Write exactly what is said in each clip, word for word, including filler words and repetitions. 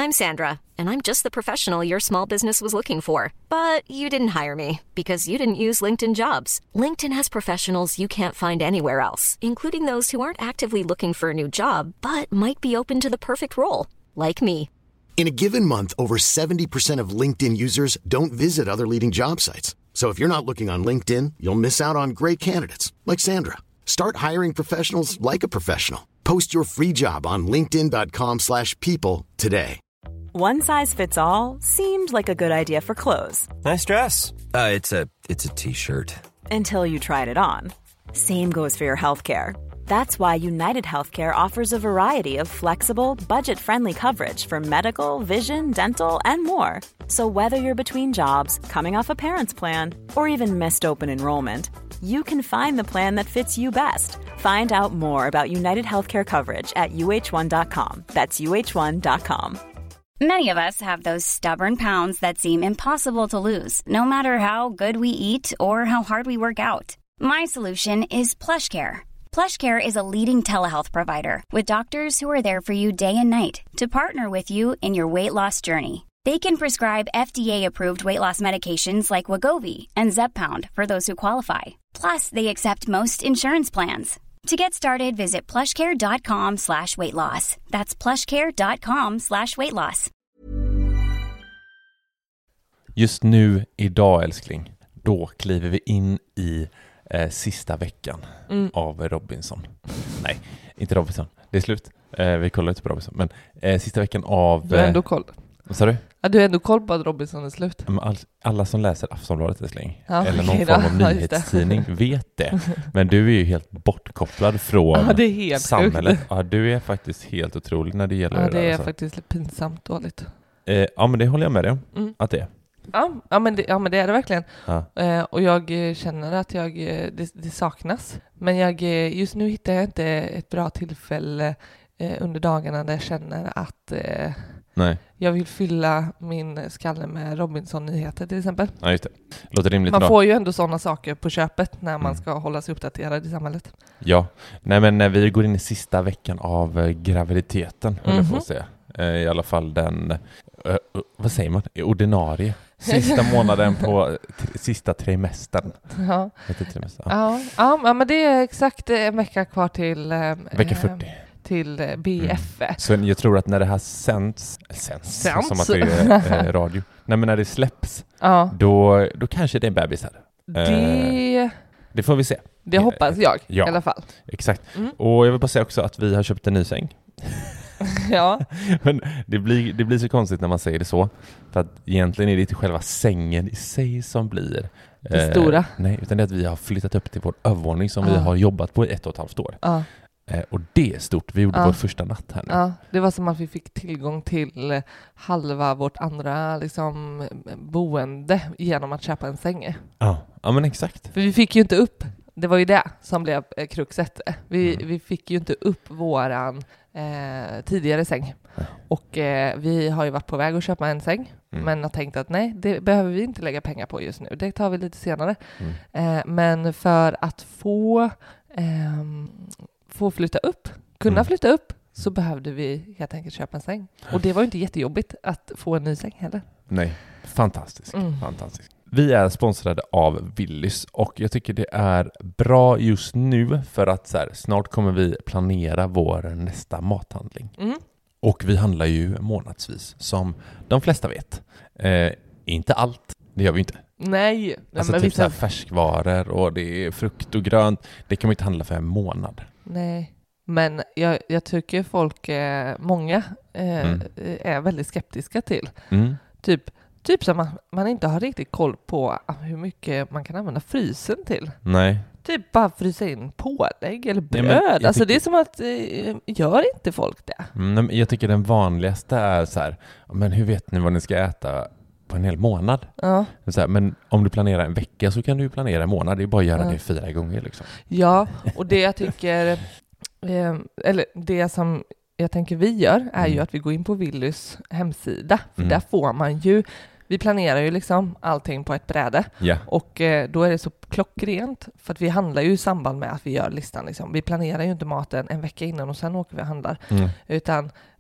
I'm Sandra, and I'm just the professional your small business was looking for. But you didn't hire me because you didn't use LinkedIn Jobs. LinkedIn has professionals you can't find anywhere else, including those who aren't actively looking for a new job, but might be open to the perfect role, like me. In a given month, over seventy percent of LinkedIn users don't visit other leading job sites. So if you're not looking on LinkedIn, you'll miss out on great candidates like Sandra. Start hiring professionals like a professional. Post your free job on linkedin dot com slash people today. One size fits all seemed like a good idea for clothes. Nice dress. Uh, it's a it's a t-shirt. Until you tried it on. Same goes for your healthcare. That's why United Healthcare offers a variety of flexible, budget-friendly coverage for medical, vision, dental, and more. So whether you're between jobs, coming off a parent's plan, or even missed open enrollment, you can find the plan that fits you best. Find out more about United Healthcare coverage at U H one dot com. That's U H one dot com. Many of us have those stubborn pounds that seem impossible to lose, no matter how good we eat or how hard we work out. My solution is PlushCare. PlushCare is a leading telehealth provider with doctors who are there for you day and night to partner with you in your weight loss journey. They can prescribe F D A-approved weight loss medications like Wegovy and Zepbound for those who qualify. Plus, they accept most insurance plans. To get started, visit plushcare.com slash weight loss. That's plushcare.com slash weight loss. Just nu, idag älskling, då kliver vi in i eh, sista veckan mm. av Robinson. Nej, inte Robinson. Det är slut. Eh, vi kollar inte på Robinson. Men eh, sista veckan av... Du har ändå koll. Vad sa du? Ja, du har ändå koll på att Robinson är slut. All, alla som läser Aftonbladet älskling, ja, eller någon okay, form av ja, nyhetstidning vet det. Men du är ju helt bortkopplad från ja, det är helt samhället. Ja, du är faktiskt helt otrolig när det gäller ja, det där. Det är alltså. faktiskt dåligt dåligt. Eh, ja, men det håller jag med dig om. Mm. Att det är. Ja, ja, men det, ja, men det är det verkligen. Ja. Eh, och jag känner att jag, det, det saknas. Men jag, just nu hittar jag inte ett bra tillfälle eh, under dagarna där jag känner att eh, Nej. jag vill fylla min skalle med Robinson-nyheter till exempel. Ja, just det. Låter rimligt. Man idag. får ju ändå sådana saker på köpet när man mm. ska hålla sig uppdaterad i samhället. Ja, nej men när vi går in i sista veckan av eh, graviditeten, mm-hmm. jag får säga. Eh, I alla fall den, eh, vad säger man? Ordinarie. Sista månaden på t- sista trimestern. Ja. Heter trimester. Ja. Ja, ja, men det är exakt en vecka kvar till... Eh, Vecka fyrtio. Till B F. Mm. Så jag tror att när det här sänds, sänds, sänds. som att det är eh, radio. Nej, men när det släpps, ja. då, då kanske det är en bebis här. Det... Eh, det får vi se. Det hoppas jag ja, i alla fall. Exakt. Mm. Och jag vill bara säga också att vi har köpt en ny säng. Ja. Men det blir, det blir så konstigt när man säger det så. För att egentligen är det inte själva sängen i sig som blir det eh, stora. Nej, utan det är att vi har flyttat upp till vår övervåning som ja. vi har jobbat på i ett och ett halvt år. Ja. Eh, och det är stort. Vi gjorde ja. vår första natt här nu. Ja, det var som att vi fick tillgång till halva vårt andra liksom, boende genom att köpa en säng. Ja, ja men exakt. För vi fick ju inte upp, det var ju det som blev eh, kruxet. Vi, mm. vi fick ju inte upp våran eh, tidigare säng. Ja. Och eh, vi har ju varit på väg att köpa en säng. Mm. Men har tänkt att nej, det behöver vi inte lägga pengar på just nu. Det tar vi lite senare. Mm. Eh, men för att få... Eh, få flytta upp, kunna mm. flytta upp, så behövde vi helt enkelt köpa en säng. Och det var ju inte jättejobbigt att få en ny säng heller. Nej, fantastiskt. Mm. fantastiskt. Vi är sponsrade av Willys och jag tycker det är bra just nu för att så här, snart kommer vi planera vår nästa mathandling. Mm. Och vi handlar ju månadsvis, som de flesta vet. Eh, inte allt, det gör vi inte. Nej. Alltså men typ vissa... så här färskvaror och det är frukt och grönt. Det kan man inte handla för en månad. Nej, men jag, jag tycker folk, eh, många eh, mm. är väldigt skeptiska till. Mm. Typ, typ som man, man inte har riktigt koll på hur mycket man kan använda frysen till. Nej. Typ bara frysa in pålägg eller bröd. Nej, alltså tycker... det är som att, eh, gör inte folk det? Mm, jag tycker den vanligaste är så här, men hur vet ni vad ni ska äta på en hel månad? Ja. Så här, men om du planerar en vecka så kan du ju planera en månad. Det är bara att göra ja. det fyra gånger liksom. Ja, och det jag tycker, eh, eller det som jag tänker vi gör är mm. ju att vi går in på Willys hemsida. För mm. där får man ju, vi planerar ju liksom allting på ett bräde. Yeah. Och eh, då är det så klockrent. För att vi handlar ju i samband med att vi gör listan. Liksom. Vi planerar ju inte maten en vecka innan och sen åker vi och handlar. Mm. Utan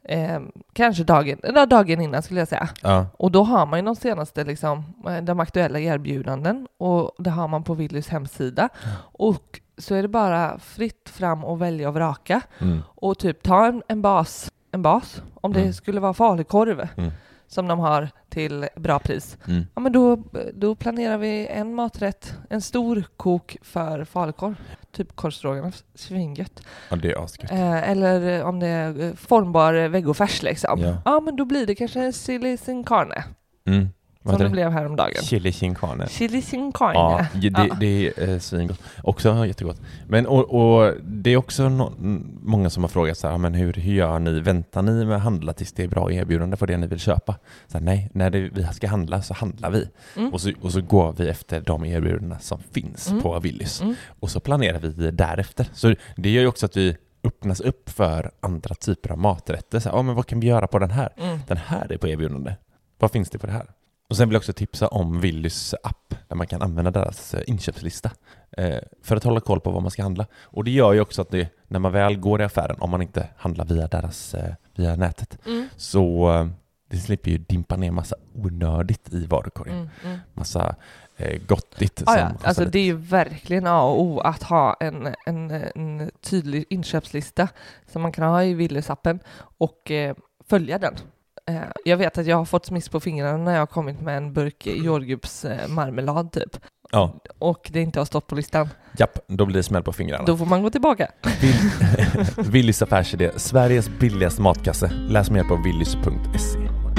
Eh, kanske dagen, eller dagen innan skulle jag säga. Ja. Och då har man ju de senaste liksom, de aktuella erbjudanden och det har man på Willys hemsida. Mm. Och så är det bara fritt fram och välja och vraka. Mm. Och typ ta en, en bas, en bas om mm. det skulle vara falukorv mm. som de har till bra pris. Mm. Ja, men då, då planerar vi en maträtt, en stor kok för falukorv. Typ korvstroganoff, svingött. Ja, det är asgött. Eh, eller om det är formbar vegofärs liksom. Ja. ja, men då blir det kanske en chili sin carne. Mm. Som det blev häromdagen. Chili sin carne. Chili sin carne. Ja, det, ja. det är eh, svingott. Också jättegott. Men och, och det är också no- många som har frågat så här, men hur, hur gör ni? Väntar ni med att handla tills det är bra erbjudande för det ni vill köpa? Så här, nej, när det, vi ska handla så handlar vi. Mm. Och, så, och så går vi efter de erbjudanden som finns mm. på Willys. Mm. Och så planerar vi därefter. Så det gör ju också att vi öppnas upp för andra typer av maträtter. Så här, oh, men vad kan vi göra på den här? Mm. Den här är på erbjudande. Vad finns det på det här? Och sen vill jag också tipsa om Willys app där man kan använda deras inköpslista eh, för att hålla koll på vad man ska handla. Och det gör ju också att det, när man väl går i affären, om man inte handlar via deras eh, via nätet, mm. så eh, det slipper ju dimpa ner massa onödigt i varukorgen. Mm, mm. Massa eh, gottigt. Ah, ja. Alltså det är ju verkligen A och O att ha en, en, en tydlig inköpslista som man kan ha i Willys-appen och eh, följa den. Jag vet att jag har fått smiss på fingrarna när jag har kommit med en burk jordgubbs marmelad typ. Ja. Och det inte har stått på listan. Japp, då blir det smäll på fingrarna. Då får man gå tillbaka. Willys affärsidé, Sveriges billigaste matkasse. Läs mer på willys punkt se.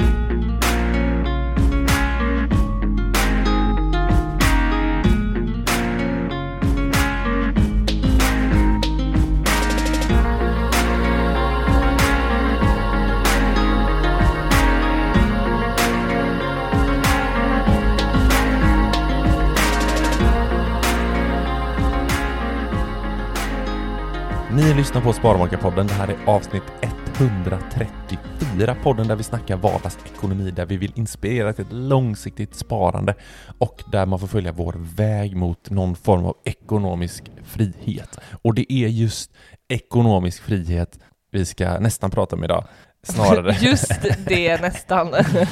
Ni lyssnar på Sparmakarpodden. Det här är avsnitt etthundratrettiofyra. Podden där vi snackar vardagsekonomi, där vi vill inspirera till ett långsiktigt sparande och där man får följa vår väg mot någon form av ekonomisk frihet. Och det är just ekonomisk frihet vi ska nästan prata om idag. Snarare just det, nästan.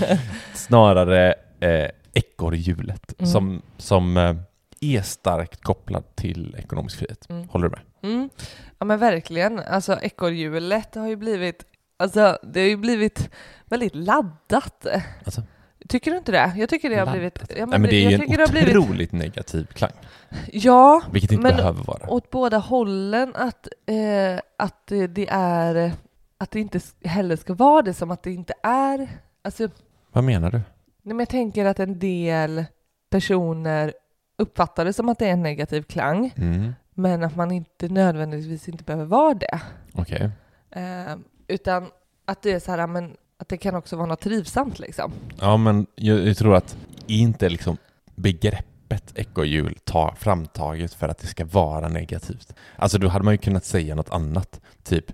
Snarare eh, ekorrhjulet mm. som, som eh, är starkt kopplad till ekonomisk frihet. Mm. Håller du med? Mm. Ja men verkligen, alltså ekorrhjulet har ju blivit, alltså det har ju blivit väldigt laddat. Alltså, tycker du inte det? Jag tycker det har laddat. blivit... Ja, men Nej, men det är jag ju en tycker otroligt blivit... negativ klang. Ja, vilket inte men behöver vara. Åt båda hållen att, eh, att det är, att det inte heller ska vara det som att det inte är. Alltså, vad menar du? Nej, men jag tänker att en del personer uppfattar det som att det är en negativ klang. Mm. Men att man inte nödvändigtvis inte behöver vara det. Okej. Okay. Eh, utan att det är så här, men att det kan också vara något trivsamt liksom. Ja, men jag, jag tror att inte liksom begreppet ekorrhjul tar framtaget för att det ska vara negativt. Alltså då hade man ju kunnat säga något annat. Typ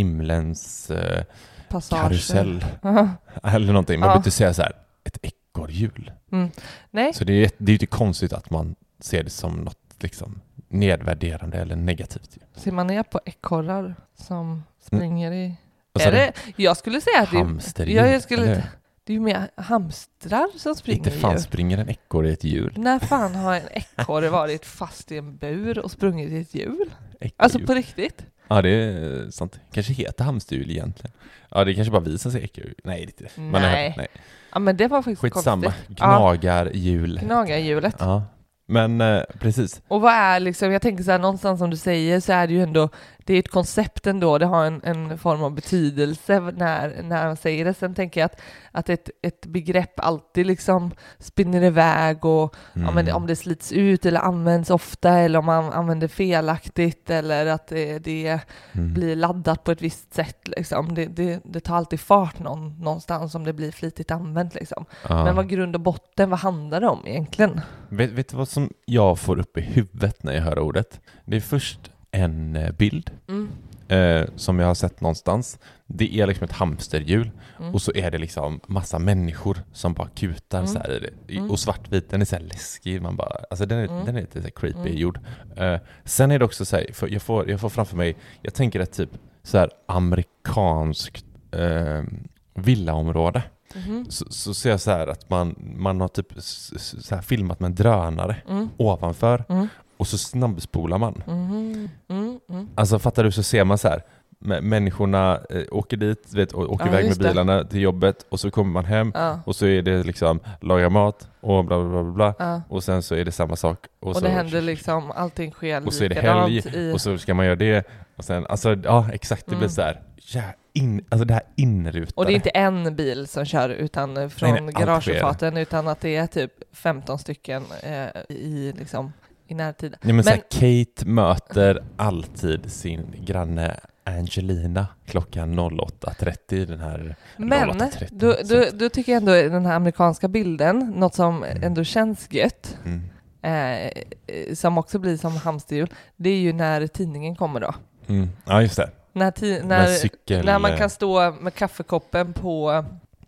himlens eh, karusell. Uh-huh. Eller någonting. Man uh-huh. behöver inte säga så här, ett ekorrhjul. Mm. Nej. Så det är, det är ju inte konstigt att man ser det som något liksom nedvärderande eller negativt. Ser man ner på ekorrar som springer i... Är det, jag skulle säga att det, ja, jag skulle, det är ju mer hamstrar som springer. Inte fan springer en ekorre i ett hjul. När fan har en ekorre varit fast i en bur och sprungit i ett hjul? Ekorrhjul. Alltså på riktigt. Ja, det är sant. Kanske heter hamsterhjul egentligen. Ja, det kanske bara visar sig ekorrhjul. Nej, det är inte. Nej. Hört, nej. Ja, men det var faktiskt skitsamma. Konstigt. Gnagarhjul. Gnagarhjulet. Ja. Men eh, precis. Och vad är liksom, jag tänker så här, någonstans som du säger så är det ju ändå, det är ett koncept ändå, det har en, en form av betydelse när, när man säger det. Sen tänker jag att, att ett, ett begrepp alltid liksom spinner iväg och mm. ja, men om det slits ut eller används ofta eller om man använder felaktigt eller att det, det mm. blir laddat på ett visst sätt liksom. Det, det, det tar alltid fart någon, någonstans om det blir flitigt använt liksom. Ja. Men vad grund och botten, vad handlar det om egentligen? Vet, vet du vad som jag får upp i huvudet när jag hör ordet? Det är först en bild mm. eh, som jag har sett någonstans. Det är liksom ett hamsterhjul mm. och så är det liksom massa människor som bara kutar mm. så här i det. Mm. Och svartvit, den är så här läskig. Man bara, alltså den är, mm. den är lite så här creepy mm. gjord. Eh, sen är det också så här, för jag, får, jag får framför mig, jag tänker att typ så här amerikanskt eh, villaområde. Mm. Så, så ser jag så här att man, man har typ så här filmat med en drönare Mm. ovanför Mm. och så snabbspolar man. Mm. Mm. Mm. Alltså fattar du, så ser man så här m- människorna eh, åker dit, vet, å- åker Ja, iväg med just det. bilarna till jobbet och så kommer man hem Ja. och så är det liksom laga mat och bla bla bla bla Ja. och sen så är det samma sak och, Och så, det händer liksom, allting sker och så är det likadant helg i... och så ska man göra det och sen, alltså ja exakt, det blir Mm. så här ja, in, alltså det här inrutade. Och det är inte en bil som kör utan från Nej, nej, allt garageuppfarten, utan att det är typ femton stycken eh, i, liksom, i närtid. Nej, men så här, Men- Kate möter alltid sin granne Angelina klockan åtta trettio, den här Men åtta trettio. då, Så då, att- då tycker jag ändå den här amerikanska bilden, något som ändå känns gött, mm. eh, som också blir som hamsterhjul, det är ju när tidningen kommer då. Mm. Ja, just det. När, ti- Med när, cykel, när man kan stå med kaffekoppen på,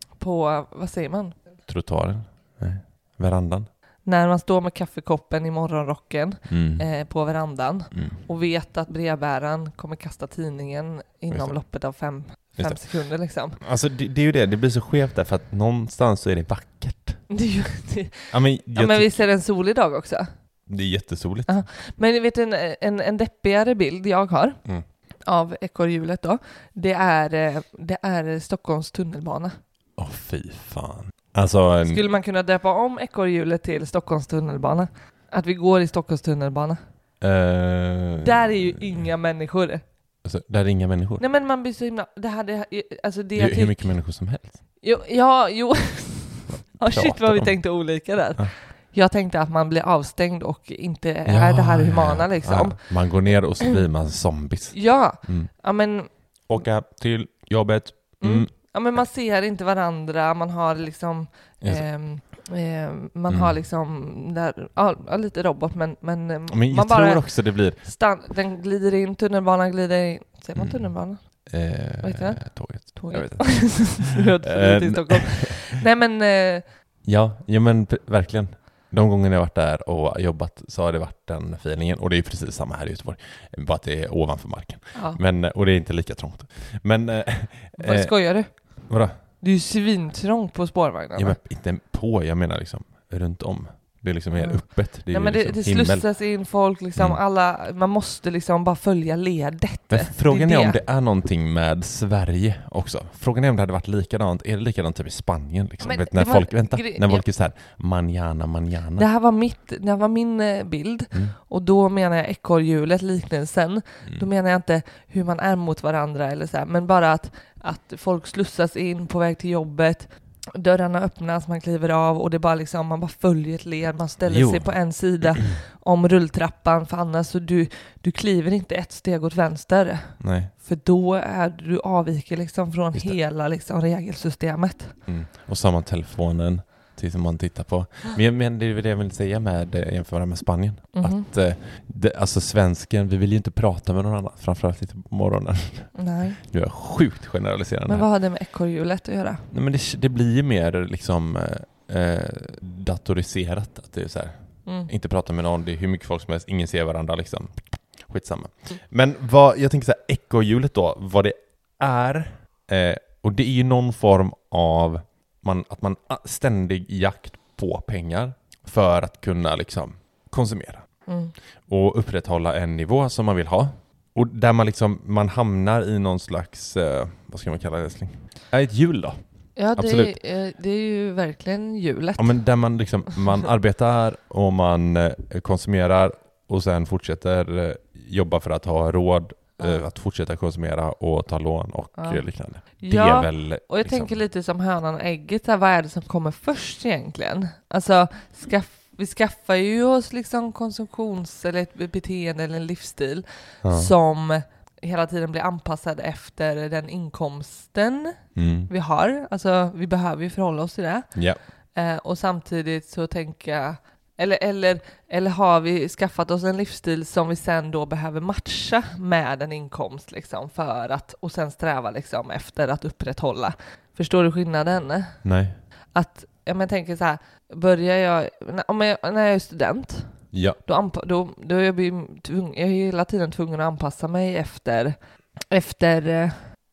på vad säger man? trottoaren. Nej. Verandan. När man står med kaffekoppen i morgonrocken Mm. eh, på verandan Mm. och vet att brevbäraren kommer kasta tidningen Just inom det. loppet av fem, Just fem det. sekunder liksom. Alltså det, det är ju det, det blir så skevt där för att någonstans så är det vackert. Det är, ju, det, Ja, men, jag ja, men tyck- visst är det en solig dag också? det är jättesoligt. Ja. Men vet du, en, en, en deppigare bild jag har Mm. av ekorrhjulet då, det är, eh, det är Stockholms tunnelbana. Åh fy fan. Alltså en, Skulle man kunna döpa om ekorrhjulet till Stockholms tunnelbana? Att vi går i Stockholms tunnelbana. eh, Där är ju inga människor. alltså, där är inga människor. Nej men man blir så himla... Det hade, alltså det Det är jag hur tyck- mycket människor som helst. Jo, ja, jo. Ja, shit pratar vad vi om? tänkte olika där. Ja. Jag tänkte att man blir avstängd och inte är Ja, det här ja, humana ja. liksom. Ja, man går ner och så blir man zombies. Ja, Mm. ja men... Åka till jobbet. Mm. Mm. Ja men man ser inte varandra, man har liksom... Just det. ehm, ehm, man Mm. har liksom... Där, ja, ja, lite robot men... Men, ehm, Men jag man tror bara... också det blir Stan- den glider in, tunnelbanan glider in. Säger man Mm. tunnelbanan? eh, Vad heter det? tåget. Tåget. Jag vet inte. Röd för i Eh, Stockholm. Nej men... Eh, Ja, ja men p- verkligen. De gångerna jag varit där och jobbat så har det varit den feelingen. Och det är precis samma här i Göteborg. Bara att det är ovanför marken. ja. Men, och det är inte lika trångt. Men... Eh, Vad eh, skojar du? vadå? Det är ju svintrångt på spårvagnarna. Ja, men inte på, jag menar liksom runt om. Det är liksom mer Mm. öppet. Det är Nej, ju men det, liksom det himmel. slussas in folk, liksom Mm. alla, man måste liksom bara följa ledet. Men frågan det är, är om det. det är någonting med Sverige också. Frågan är om det hade varit likadant. Är det likadant typ i Spanien? Liksom? Men Vet, när det var- folk, vänta, gre- när ja. folk är så här manjana, manjana. Det här var, mitt, det här var min eh, bild, Mm. och då menar jag ekorrhjulet, liknelsen. Mm. Då menar jag inte hur man är mot varandra, eller så här, men bara att, att folk slussas in på väg till jobbet, dörrarna öppnas, man kliver av och det bara liksom, man bara följer ett led, man ställer Jo. sig på en sida om rulltrappan, för annars så du, du kliver inte ett steg åt vänster, Nej. för då är du avviker liksom från Just det. hela liksom regelsystemet. Mm. Och så har man telefonen till som man tittar på. Men, jag- men det är väl det jag vill säga med eh, jämföra med Spanien. Mhm. Att eh, det, alltså svensken, vi vill ju inte prata med någon annan, framförallt inte på morgonen. Nej. Nu är jag sjukt generaliserande Men här. vad har det med ekorrhjulet att göra? Nej, men det, det blir ju mer liksom eh, eh, datoriserat. Att det är så här, Mm. inte prata med någon, det är hur mycket folk som helst, ingen ser varandra liksom. Skitsamma. Men vad, jag tänker så här, ekorrhjulet då, vad det är, eh, och det är ju någon form av man, att man ständig jakt på pengar för att kunna liksom konsumera Mm. och upprätthålla en nivå som man vill ha. Och där man liksom, man hamnar i någon slags, eh, vad ska man kalla det, älskling? Ja, ett hjul då. Ja, Absolut. det, är- det är ju verkligen hjulet. Ja, men där man liksom, man arbetar och man eh, konsumerar och sen fortsätter eh, jobba för att ha råd eh, Ja. att fortsätta konsumera och ta lån och Ja. eh, liknande. Det Ja, är väl och jag liksom, tänker lite som hönan och ägget, så här, vad är det som kommer först egentligen? Alltså, skaff, vi skaffar ju oss liksom konsumtions- eller ett beteende eller en livsstil ja. som hela tiden blir anpassad efter den inkomsten Mm. vi har. Alltså, vi behöver ju förhålla oss till det. Ja. Eh, och samtidigt så tänker jag, eller, eller, eller har vi skaffat oss en livsstil som vi sen då behöver matcha med en inkomst liksom, för att, och sen sträva liksom efter att upprätthålla. Förstår du skillnaden? Nej. Att, ja, men jag tänker så här, börjar jag, när- om jag, när jag är student, Ja. då, anpa, då, då är jag, tvung, jag är hela tiden tvungen att anpassa mig efter, efter, eh,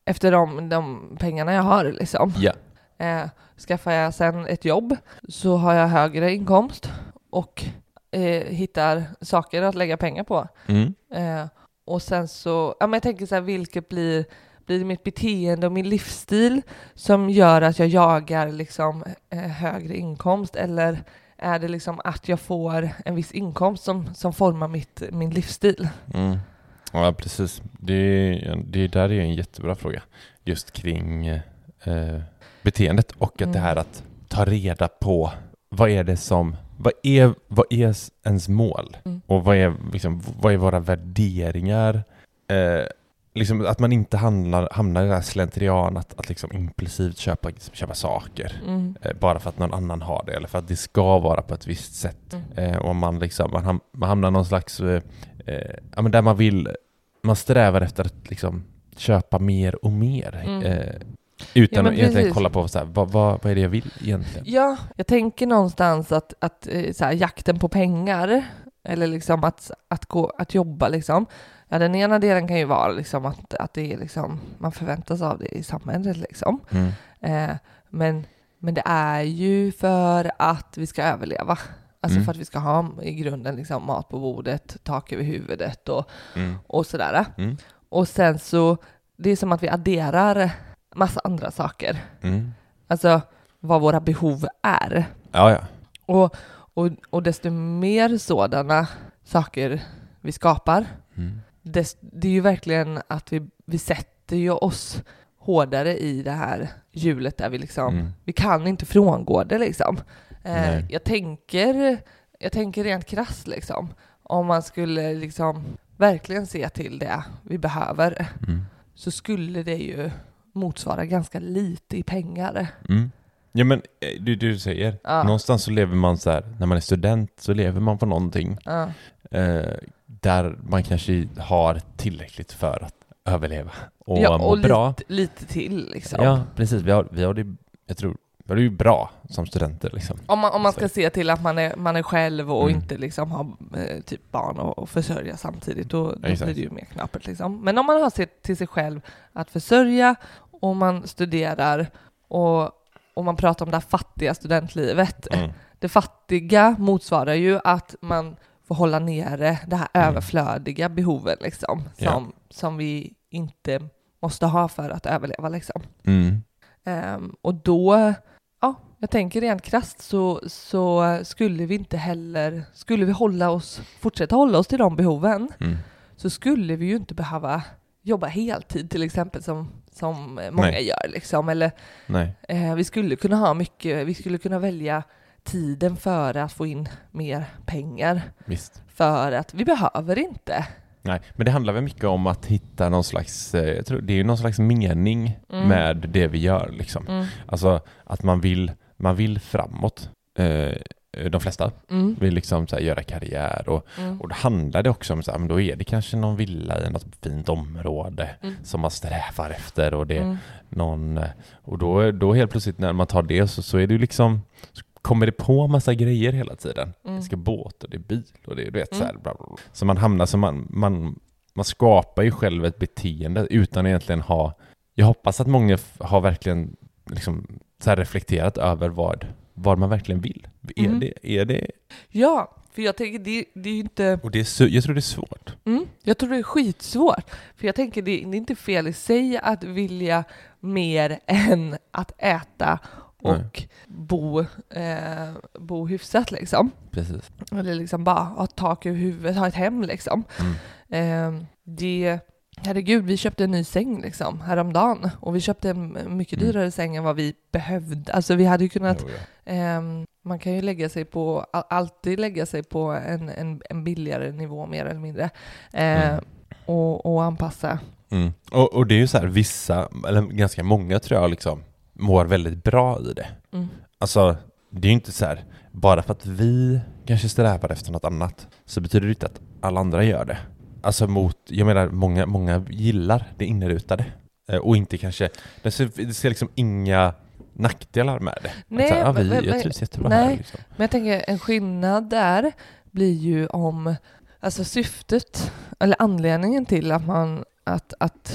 efter de, de pengarna jag har liksom. Ja. Eh, skaffar jag sen ett jobb så har jag högre inkomst och eh, hittar saker att lägga pengar på. Mm. Eh, och sen så, ja men jag tänker så här, vilket blir, blir det mitt beteende och min livsstil som gör att jag jagar liksom eh, högre inkomst, eller är det liksom att jag får en viss inkomst som, som formar mitt, min livsstil? Mm. Ja, precis. Det, det där är en jättebra fråga. Just kring eh, beteendet och att Mm. det här att ta reda på vad är det som, vad är, vad är ens mål? Mm. Och vad är, liksom, vad är våra värderingar? Eh, liksom att man inte handlar, hamnar i det här slentrian att, att liksom impulsivt köpa, köpa saker. Mm. Eh, bara för att någon annan har det eller för att det ska vara på ett visst sätt. Mm. Eh, och man, liksom, man, ham- man hamnar någon slags eh, eh, ja, men där man vill, man strävar efter att liksom köpa mer och mer. Mm. Eh, utan Ja, men att egentligen precis. kolla på så här, vad, vad, vad är det jag vill egentligen. Ja, jag tänker någonstans att, att eh, så här, jakten på pengar eller liksom att, att, gå, att jobba liksom. Ja, den ena delen kan ju vara liksom att, att det är liksom, man förväntas av det i samhället liksom. Mm. Eh, men, men det är ju för att vi ska överleva. Alltså Mm. för att vi ska ha i grunden liksom mat på bordet, tak över huvudet och, Mm. och sådär. Mm. Och sen så, det är som att vi adderar massa andra saker. Mm. Alltså vad våra behov är. Ja, ja. Och, och, och desto mer sådana saker vi skapar, Mm. dest, det är ju verkligen att vi, vi sätter ju oss hårdare i det här hjulet där vi liksom, Mm. vi kan inte frångå det liksom. Eh, Nej. jag tänker, jag tänker rent krasst liksom, om man skulle liksom verkligen se till det vi behöver, Mm. så skulle det ju motsvara ganska lite i pengar. Mm. Ja, men eh, du, du säger, Ja. någonstans så lever man så här, när man är student så lever man på någonting Ja. eh, där man kanske har tillräckligt för att överleva och, Ja, må och bra. lite, lite till liksom. Ja, precis. Vi har, vi har det, jag tror, vi har det ju bra som studenter liksom. Om man, om man ska Så. se till att man är, man är själv och Mm. inte liksom har eh, typ barn och, och försörja samtidigt, då, då Exakt. blir det ju mer knapert liksom. Men om man har sett till sig själv att försörja och man studerar och, och man pratar om det här fattiga studentlivet. Mm. Det fattiga motsvarar ju att man får hålla nere det här Mm. överflödiga behovet liksom, Ja. som, som vi inte måste ha för att överleva liksom. Mm. Ehm, och då, ja, jag tänker rent krasst så, så skulle vi inte heller, skulle vi hålla oss, fortsätta hålla oss till de behoven, Mm. så skulle vi ju inte behöva jobba heltid till exempel som, som många Nej. gör liksom. Eller Nej. eh, vi skulle kunna ha mycket, vi skulle kunna välja tiden för att få in mer pengar, Visst. för att vi behöver inte. Nej, men det handlar väl mycket om att hitta någon slags, eh, jag tror det är ju någon slags mening Mm. med det vi gör liksom. Mm. Alltså att man vill, man vill framåt. Eh, de flesta Mm. vill liksom så här, göra karriär och, Mm. och då handlar det också om så här, men då är det kanske någon villa i något fint område Mm. som man strävar efter och det är Mm. någon, eh, och då, då helt plötsligt när man tar det så, så är det ju liksom, så kommer det på massa grejer hela tiden. Mm. Det ska båt och det är bil och det är, du vet, Mm. så här, bla bla bla. Så man hamnar så man, man, man skapar ju själv ett beteende utan egentligen ha, jag hoppas att många f- har verkligen liksom så här reflekterat över vad, vad man verkligen vill. Är, Mm. det, är det, Ja, för jag tänker det, det är ju inte... och det är så, jag tror det är svårt. Mm, jag tror det är skitsvårt. För jag tänker det, det är inte fel i sig att vilja mer än att äta och bo, eh, bo hyfsat liksom. Precis. Eller liksom bara ha tak över huvudet, ha ett hem liksom. Mm. Eh, det, herregud, vi köpte en ny säng liksom häromdagen. Och vi köpte en mycket Mm. dyrare säng än vad vi behövde. Alltså vi hade ju kunnat... Jo, ja. Ehm, man kan ju lägga sig på, all- alltid lägga sig på en, en, en billigare nivå mer eller mindre. Ehm, Mm. och, och anpassa. Mm. Och, och det är ju så här, vissa, eller ganska många tror jag liksom, mår väldigt bra i det. Mm. Alltså, det är ju inte så här, bara för att vi kanske strävar efter något annat så betyder det inte att alla andra gör det. Alltså mot, jag menar, många, många gillar det inrutade. Eh, och inte kanske, det ser, det ser liksom inga nackdelar med det. Nej, att så här, ja, vi, men- jag men- trivs jättebra nej. här. Liksom. Men jag tänker en skillnad där blir ju om, alltså syftet, eller anledningen till att man, att, att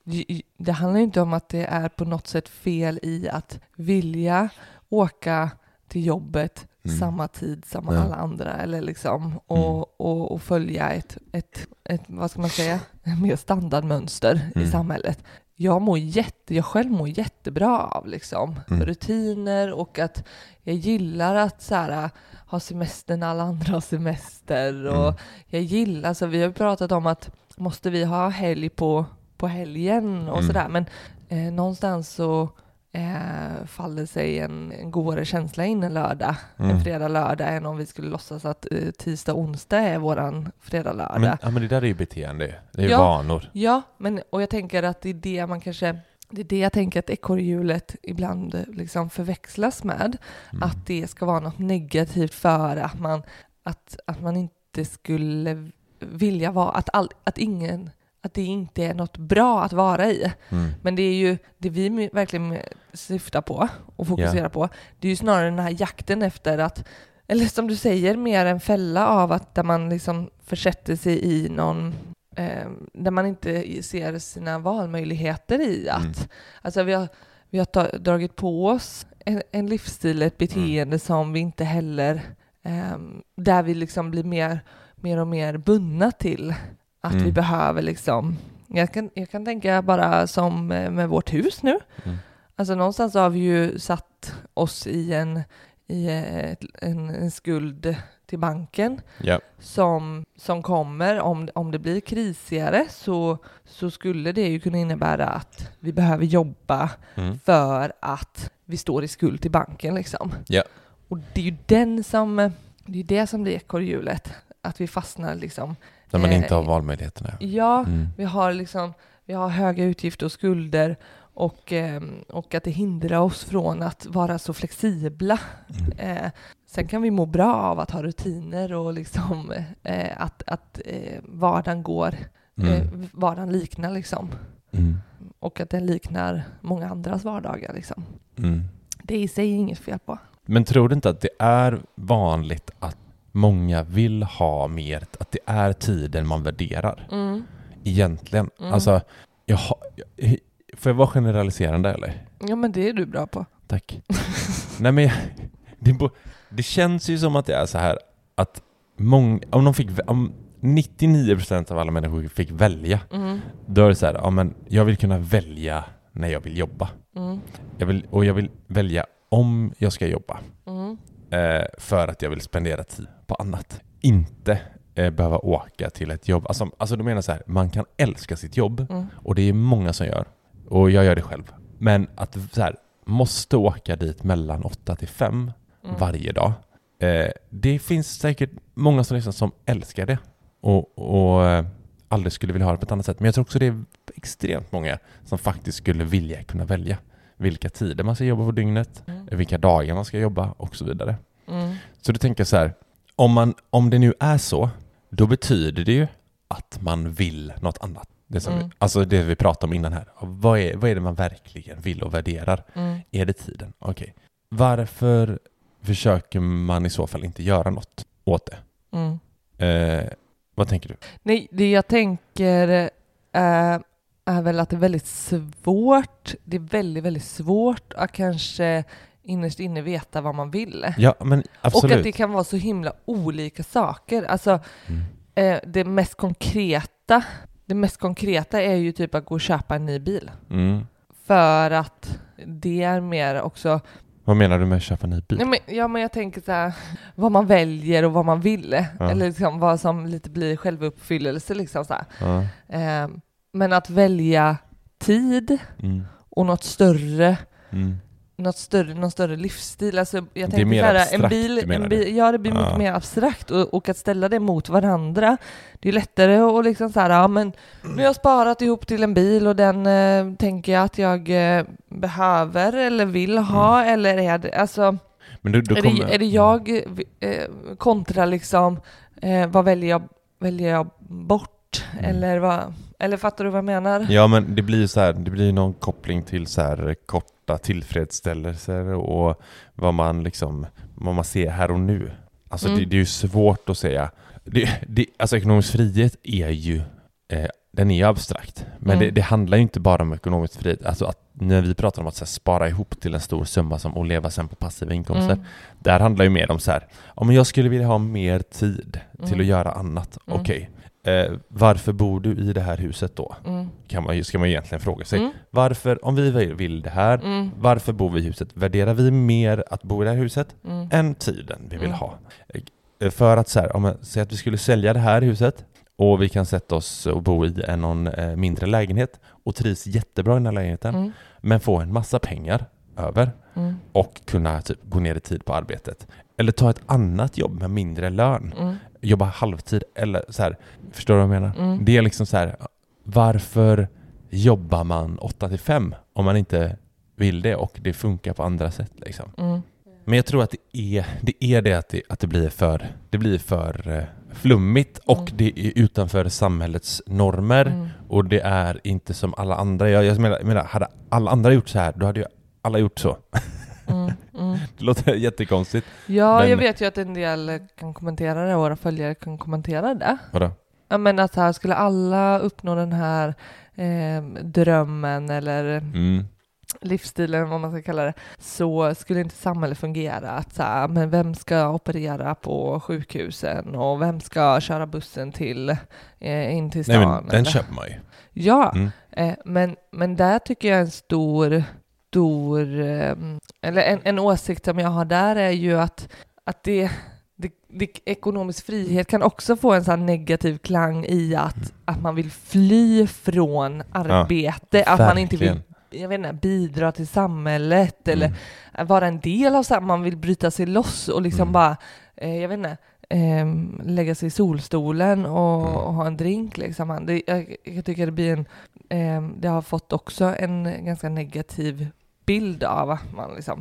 det handlar ju inte om att det är på något sätt fel i att vilja åka till jobbet mm. samma tid som ja. alla andra eller liksom och, mm. och, och följa ett, ett, ett, vad ska man säga, mer standardmönster mm. i samhället. Jag mår jätte, jag själv mår jättebra av liksom mm. rutiner och att jag gillar att så här, ha semester när alla andra har semester och mm. jag gillar, alltså vi har pratat om att måste vi ha helg på, på helgen och mm. sådär, men eh, någonstans så eh, faller sig en, en godare känsla in en lördag, mm. en fredag lördag än om vi skulle låtsas att eh, tisdag onsdag är våran fredag lördag. Men, ja, men det där är ju beteende, det är ju ja, vanor. Ja, men och jag tänker att det är det man kanske, det är det jag tänker att ekorrhjulet ibland liksom förväxlas med, mm. att det ska vara något negativt för att man, att, att man inte skulle vilja vara, att, all, att ingen att det inte är något bra att vara i. Mm. Men det är ju det vi verkligen syftar på och fokuserar yeah. på. Det är ju snarare den här jakten efter att, eller som du säger, mer en fälla av att där man liksom försätter sig i någon, eh, där man inte ser sina valmöjligheter i att, mm. alltså vi har, vi har ta, dragit på oss en, en livsstil, ett beteende mm. som vi inte heller, eh, där vi liksom blir mer, mer och mer bundna till. Att mm. vi behöver liksom, jag kan, jag kan tänka bara som med vårt hus nu. Mm. Alltså någonstans har vi ju satt oss i en, i ett, en, en skuld till banken yep. som, som kommer, om, om det blir krisigare så, så skulle det ju kunna innebära att vi behöver jobba mm. för att vi står i skuld till banken liksom. Yep. Och det är ju den som, det är det som blir ekorrhjulet, att vi fastnar liksom. När man inte har valmöjligheterna. Ja, mm. vi har liksom vi har höga utgifter och skulder och, eh, och att det hindrar oss från att vara så flexibla. Mm. Eh, sen kan vi må bra av att ha rutiner och liksom eh, att, att eh, vardagen går, mm. eh, vardagen liknar liksom. Mm. Och att den liknar många andras vardagar liksom. Mm. Det är i sig inget fel på. Men tror du inte att det är vanligt att många vill ha mer, att det är tiden man värderar. Mm. Egentligen. Mm. Alltså, jag har, får jag vara generaliserande eller? Ja, men det är du bra på. Tack. Nej, men det, det känns ju som att det är så här att många, om de fick, om nittionio procent av alla människor fick välja, mm. då är det så här, ja, men jag vill kunna välja när jag vill jobba. Mm. Jag vill, och jag vill välja om jag ska jobba. Mm. Eh, för att jag vill spendera tid på annat. Inte eh, behöva åka till ett jobb. Alltså, alltså du menar så här, man kan älska sitt jobb mm. och det är många som gör. Och jag gör det själv. Men att så här, måste åka dit mellan åtta till fem mm. varje dag. Eh, det finns säkert många som, liksom, som älskar det. Och, och eh, aldrig skulle vilja ha det på ett annat sätt. Men jag tror också det är extremt många som faktiskt skulle vilja kunna välja vilka tider man ska jobba på dygnet, mm. vilka dagar man ska jobba och så vidare. Mm. Så du tänker så här, om, man, om det nu är så, då betyder det ju att man vill något annat. Det som, mm. Alltså det vi pratade om innan här. Vad är, vad är det man verkligen vill och värderar? Mm. Är det tiden? Okej. Okay. Varför försöker man i så fall inte göra något åt det? Mm. Eh, vad tänker du? Nej, det jag tänker eh, är väl att det är väldigt svårt. Det är väldigt, väldigt svårt att kanske innerst inne veta vad man vill. Ja, men absolut. Och att det kan vara så himla olika saker. Alltså, mm. eh, det mest konkreta det mest konkreta är ju typ att gå och köpa en ny bil. Mm. För att det är mer också... Vad menar du med att köpa en ny bil? Ja, men, ja, men jag tänker så här, vad man väljer och vad man vill. Ja. Eller liksom vad som lite blir självuppfyllelse. Liksom så här. Ja. Eh, men att välja tid mm. och något större... Mm. något större, någon större livsstil. Alltså, jag det är mer så här, abstrakt, en bil, en bil, ja, det blir ja. mycket mer abstrakt. Och, och att ställa det mot varandra, det är lättare att liksom så här, ja, men nu har jag sparat ihop till en bil och den eh, tänker jag att jag eh, behöver eller vill ha. Mm. Eller är det, alltså, men du, du är, kommer... det, är det jag eh, kontra liksom, eh, vad väljer jag, väljer jag bort? Mm. Eller, vad, eller fattar du vad jag menar? Ja, men det blir så här, det blir någon koppling till så här kort tillfredsställelser och vad man liksom vad man ser här och nu. Alltså mm. det, det är ju svårt att säga. Det, det, alltså ekonomisk frihet är ju eh, den är abstrakt. Men mm. det, det handlar ju inte bara om ekonomisk frihet. Alltså att när vi pratar om att så här, spara ihop till en stor summa som och leva sen på passiva inkomster. Mm. Där handlar ju mer om så här, om jag skulle vilja ha mer tid mm. till att göra annat. Mm. Okej, okay. eh, varför bor du i det här huset då? Mm. Kan man, ska man egentligen fråga sig. Mm. Varför, om vi vill det här, mm. varför bor vi i huset? Värderar vi mer att bo i det här huset mm. än tiden vi vill mm. ha? Eh, för att så här, om jag säger att vi skulle sälja det här huset och vi kan sätta oss och bo i en någon, eh, mindre lägenhet och trivs jättebra i den här lägenheten. Mm. Men få en massa pengar över mm. och kunna typ, gå ner i tid på arbetet. Eller ta ett annat jobb med mindre lön. Mm. Jobba halvtid. Eller så här, förstår du vad jag menar? Mm. Det är liksom så här, varför jobbar man åtta till fem om man inte vill det och det funkar på andra sätt liksom. Mm. Men jag tror att det är det, är det, att, det att det blir för, det blir för uh, flummigt och mm. det är utanför samhällets normer mm. och det är inte som alla andra. Jag, jag menar, menar, hade alla andra gjort så här, då hade ju alla gjort så. Mm. Mm. Det låter jättekonstigt. Ja, men jag vet ju att en del kan kommentera det och våra följare kan kommentera det. Vadå? Ja, men att här skulle alla uppnå den här eh, drömmen eller... Mm. livsstilen, vad man ska kalla det, så skulle inte samhället fungera. Att så här, men vem ska operera på sjukhusen och vem ska köra bussen till eh, in till stan? Nej, men den köper man ju. Ja, mm. eh, men, men där tycker jag en stor, stor eh, eller en, en åsikt som jag har där är ju att, att det, det, det ekonomisk frihet kan också få en sån negativ klang i att, mm. att man vill fly från arbete, ja, att man inte vill jag vet inte, bidra till samhället mm. eller vara en del av samhället. Man vill bryta sig loss och liksom mm. bara, eh, jag vet inte, eh, lägga sig i solstolen och, mm. och ha en drink liksom. Det, jag, jag tycker det blir en, eh, det har fått också en ganska negativ bild av att man liksom...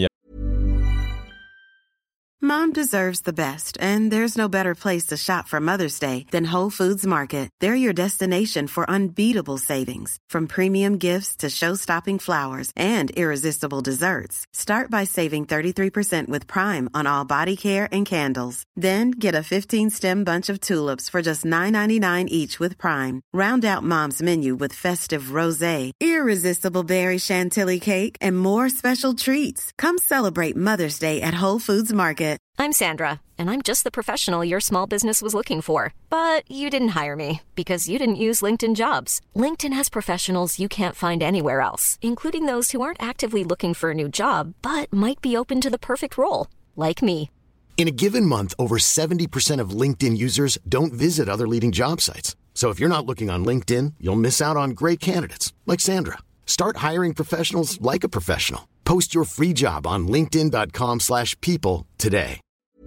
Mom deserves the best, and there's no better place to shop for Mother's Day than Whole Foods Market. They're your destination for unbeatable savings, from premium gifts to show-stopping flowers and irresistible desserts. Start by saving thirty-three percent with Prime on all body care and candles. Then get a fifteen-stem bunch of tulips for just nine ninety-nine each with Prime. Round out Mom's menu with festive rosé, irresistible berry chantilly cake, and more special treats. Come celebrate Mother's Day at Whole Foods Market. I'm Sandra, and I'm just the professional your small business was looking for. But you didn't hire me because you didn't use LinkedIn Jobs. LinkedIn has professionals you can't find anywhere else, including those who aren't actively looking for a new job, but might be open to the perfect role, like me. In a given month, over seventy percent of LinkedIn users don't visit other leading job sites. So if you're not looking on LinkedIn, you'll miss out on great candidates, like Sandra. Start hiring professionals like a professional. Post your free job on linkedin dot com slash people today.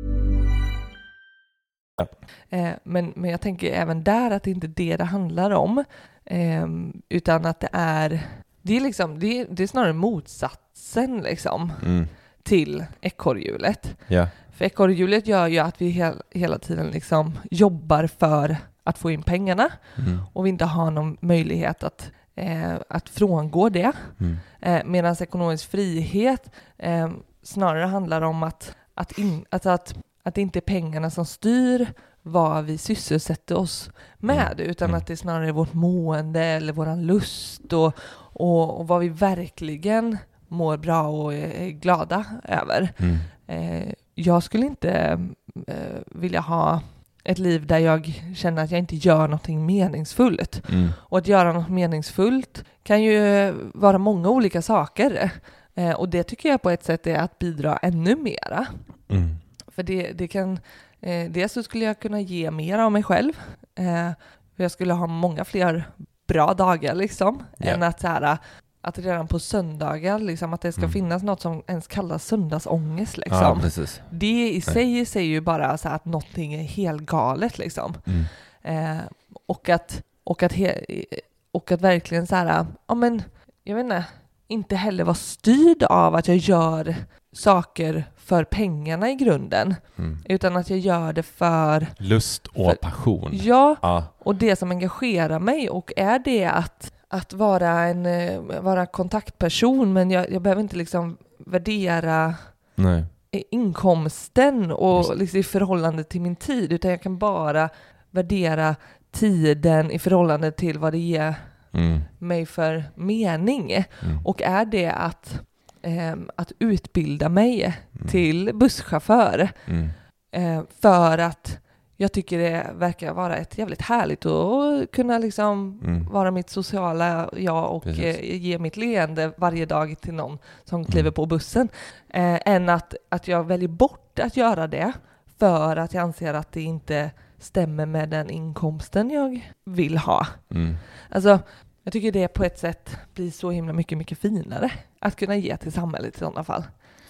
Eh, men, men jag tänker även där att det inte är det det handlar om. Eh, utan att det är det är, liksom, det är, det är snarare motsatsen liksom, mm. till ekorrhjulet. Yeah. För ekorrhjulet gör ju att vi he- hela tiden liksom jobbar för att få in pengarna. Mm. Och vi inte har någon möjlighet att Eh, att frångå det. Mm. Eh, Medan ekonomisk frihet eh, snarare handlar om att, att, in, att, att, att det inte är pengarna som styr vad vi sysselsätter oss med, mm. utan mm. att det snarare är vårt mående eller våran lust och, och, och vad vi verkligen mår bra och är glada över. Mm. Eh, jag skulle inte eh, vilja ha ett liv där jag känner att jag inte gör någonting meningsfullt. Mm. Och att göra något meningsfullt kan ju vara många olika saker. Eh, och det tycker jag på ett sätt är att bidra ännu mera. Mm. För det, det kan... Eh, dels så skulle jag kunna ge mer av mig själv. Eh, för jag skulle ha många fler bra dagar liksom. Yeah. Än att så här... Att redan på söndagar, liksom, att det ska mm. finnas något som ens kallas söndagsångest. Liksom. Ja, precis. Det i sig säger ju bara så att någonting är helt galet. Liksom. Mm. Eh, och, att, och, att he, och att verkligen så här, ja, men, jag vet inte, inte heller vara styrd av att jag gör saker för pengarna i grunden. Mm. Utan att jag gör det för... Lust och för, passion. Ja, ja, och det som engagerar mig. Och är det att Att vara en vara kontaktperson, men jag, jag behöver inte liksom värdera Nej. inkomsten och liksom i förhållande till min tid, utan jag kan bara värdera tiden i förhållande till vad det ger Mm. mig för mening. Mm. Och är det att, eh, att utbilda mig Mm. till busschaufför Mm. eh, för att jag tycker det verkar vara ett jävligt härligt att kunna liksom Mm. vara mitt sociala jag och eh, ge mitt leende varje dag till någon som kliver Mm. på bussen. Eh, än att, att jag väljer bort att göra det för att jag anser att det inte stämmer med den inkomsten jag vill ha. Mm. Alltså, jag tycker det på ett sätt blir så himla mycket, mycket finare att kunna ge till samhället i sådana fall.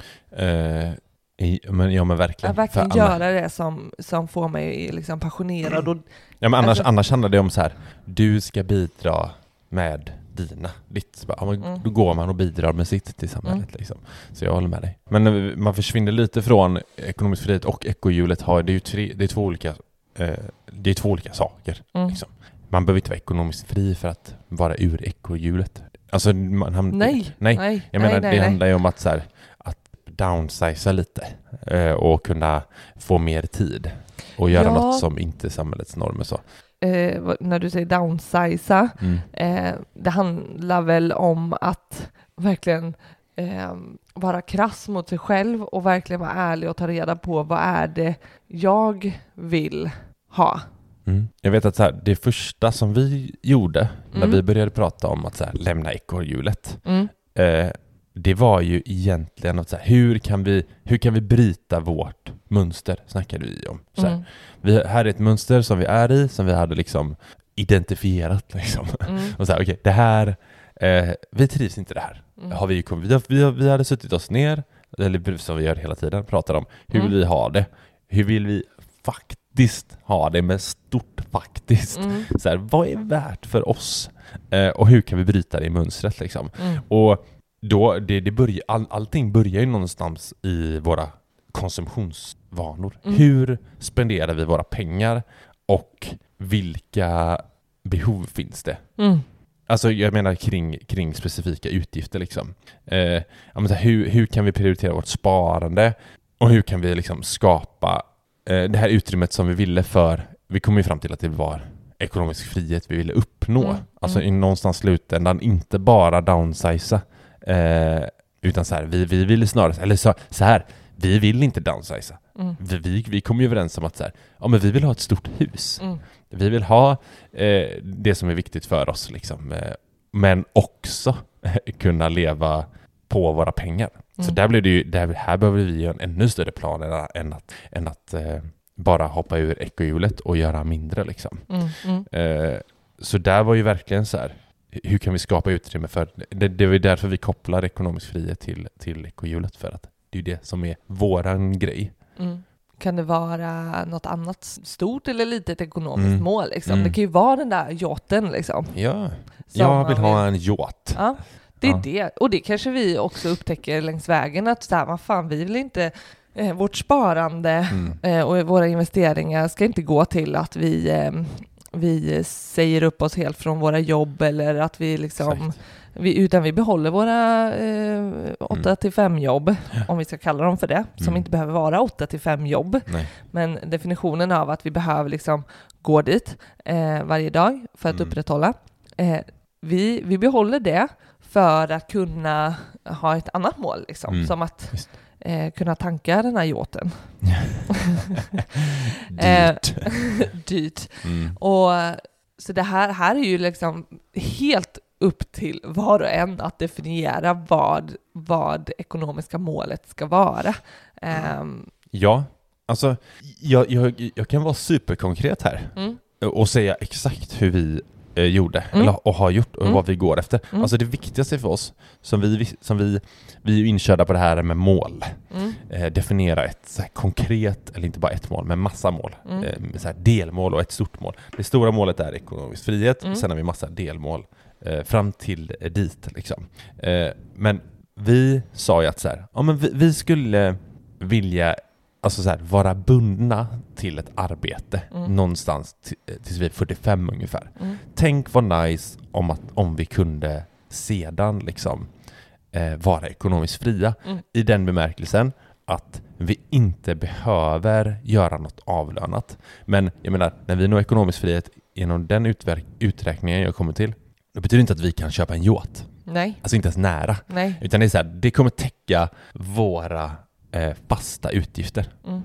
Eh, i, men, ja men verkligen. Att verkligen För göra Anna, det som, som får mig liksom passionerad. Och, ja, men annars, alltså- annars handlar det om så här, du ska bidra med dina, ditt. Så bara, ja, men Mm. Då går man och bidrar med sitt till samhället. Mm. Liksom. Så jag håller med dig. Men eh, man försvinner lite från ekonomisk frihet och ekohjulet. Har, det är ju tre, det är två olika, eh, det är två olika saker. Mm. Liksom. Man behöver inte vara ekonomiskt fri för att vara ur ekohjulet. Alltså, man, han, nej, nej. nej, Jag menar, nej, det nej, nej. handlar ju om att, så här, att downsiza lite eh, och kunna få mer tid och göra Ja. något som inte är samhällets normer. Så. Eh, vad- när du säger downsiza, Mm. eh, det handlar väl om att verkligen eh, vara krass mot sig själv och verkligen vara ärlig och ta reda på vad är det jag vill ha. Mm. Jag vet att så här, det första som vi gjorde när Mm. vi började prata om att så här, lämna ekorrhjulet, Mm. eh, det var ju egentligen att så här, hur kan vi hur kan vi bryta vårt mönster, snackade vi om. Så här, Mm. vi, här är ett mönster som vi är i, som vi hade liksom identifierat liksom. Mm. Och så här, okej, det här eh, vi trivs inte det här. Mm. Har vi, kom- vi, har, vi, har, vi hade suttit oss ner, eller som vi gör hela tiden, pratar om hur Mm. vill vi ha det? Hur vill vi faktiskt ha det, med stort faktiskt? Mm. Så här, vad är värt för oss? Eh, och hur kan vi bryta det i mönstret liksom? Mm. Och då, det, det börjar, all, allting börjar ju någonstans i våra konsumtionsvanor. Mm. Hur spenderar vi våra pengar och vilka behov finns det? Mm. Alltså jag menar kring, kring specifika utgifter liksom. Eh, jag menar, hur, hur kan vi prioritera vårt sparande och hur kan vi liksom skapa eh, det här utrymmet som vi ville för, vi kom ju fram till att det var ekonomisk frihet vi ville uppnå. Mm. Alltså Mm. i någonstans slutändan, inte bara downsiza eh, utan så här, vi, vi vill snarare, eller så, så här, vi vill inte downsiza. Mm. Vi, vi, vi kom ju överens om att så här, ja, men vi vill ha ett stort hus. Mm. Vi vill ha eh, det som är viktigt för oss liksom, eh, men också kunna leva på våra pengar. Mm. Så där blir det ju, där, här behöver vi göra en ännu större plan än, än att, än att eh, bara hoppa ur ekohjulet och göra mindre liksom. Mm. Mm. Eh, så där var ju verkligen så här, hur kan vi skapa utrymme för det? Det är därför vi kopplar ekonomisk frihet till, till ekohjulet, för att det är det som är våran grej. Mm. Kan det vara något annat stort eller litet ekonomiskt Mm. mål? Liksom? Mm. Det kan ju vara den där yachten. Liksom, Ja, som jag man vill ha en yacht. Ja, det är Ja. det. Och det kanske vi också upptäcker längs vägen, att så här, vad fan, vi vill inte, eh, vårt sparande Mm. eh, och våra investeringar ska inte gå till att vi, eh, vi säger upp oss helt från våra jobb, eller att vi liksom, Exakt. vi, utan vi behåller våra eh, åtta till fem jobb, om vi ska kalla dem för det, som Mm. inte behöver vara åtta till fem jobb. Nej. Men definitionen av att vi behöver liksom gå dit eh, varje dag för att Mm. upprätthålla. Eh, vi, vi behåller det för att kunna ha ett annat mål, liksom, Mm. som att Just. eh, kunna tanka den här yachten. Eh, Dyrt. Dyrt. Mm. Och, så det här, här är ju liksom helt upp till var och en att definiera vad, vad det ekonomiska målet ska vara. Ehm, Ja, alltså jag, jag, jag kan vara superkonkret här mm, och säga exakt hur vi eh, gjorde Mm. eller, och har gjort och Mm. vad vi går efter. Mm. Alltså det viktigaste för oss, som vi, som vi, vi är ju inkörda på det här med mål. mm, Eh, definiera ett så här konkret, eller inte bara ett mål, men massa mål. Mm. Eh, med så här delmål och ett stort mål. Det stora målet är ekonomisk frihet, Mm. sen har vi massa delmål eh, fram till eh, dit. Liksom. Eh, men vi sa ju att så här, ja, men vi, vi skulle vilja alltså så här, vara bundna till ett arbete Mm. någonstans t- tills vi är fyrtiofem ungefär. mm, Tänk vad nice om, att, om vi kunde sedan liksom, eh, vara ekonomiskt fria Mm. i den bemärkelsen att vi inte behöver göra något avlönat. Men jag menar, när vi når ekonomisk frihet genom den utverk- uträkningen jag kommer till, det betyder inte att vi kan köpa en yacht. Nej. Alltså inte ens nära. Nej. Utan det är så här, det kommer täcka våra eh, fasta utgifter. Mm.